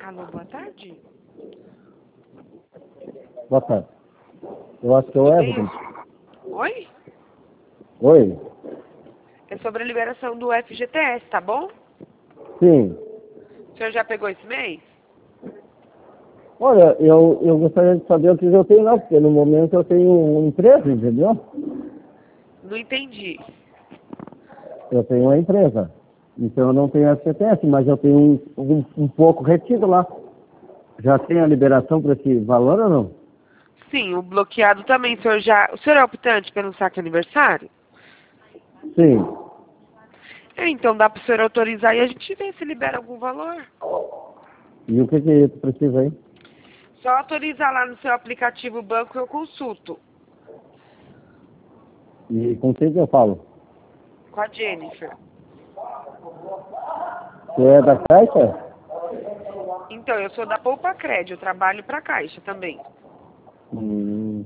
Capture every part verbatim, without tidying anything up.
Alô, boa tarde. Boa tarde. Eu acho que é o Tudo bem? Everton. Oi? Oi? É sobre a liberação do F G T S, tá bom? Sim. O senhor já pegou esse mês? Olha, eu, eu gostaria de saber o que eu tenho lá, porque no momento eu tenho uma empresa, entendeu? Não entendi. Eu tenho uma empresa. Então eu não tenho F G T S, mas eu tenho um, um, um pouco retido lá. Já tem a liberação para esse valor ou não? Sim, o bloqueado também, o senhor já... O senhor é optante pelo saque aniversário? Sim. É, então dá pro senhor autorizar e a gente vê se libera algum valor. E o que que tu precisa aí? Só autorizar lá no seu aplicativo banco eu consulto. E com quem que eu falo? Com a Jennifer. Você é da Caixa? Então, eu sou da Poupa Crédito, eu trabalho pra Caixa também. Hum.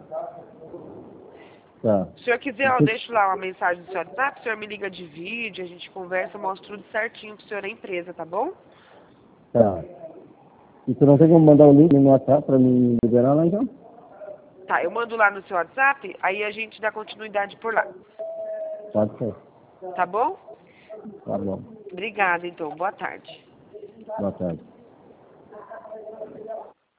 Tá. Se o senhor quiser, eu deixo lá uma mensagem do seu WhatsApp, o senhor me liga de vídeo, a gente conversa, mostra tudo certinho pro senhor a empresa, tá bom? Tá. E tu não tem como mandar o link no WhatsApp para me liberar lá então? Tá, eu mando lá no seu WhatsApp, aí a gente dá continuidade por lá. Pode ser. Tá bom? Tá bom. Obrigada, então. Boa tarde. Boa tarde.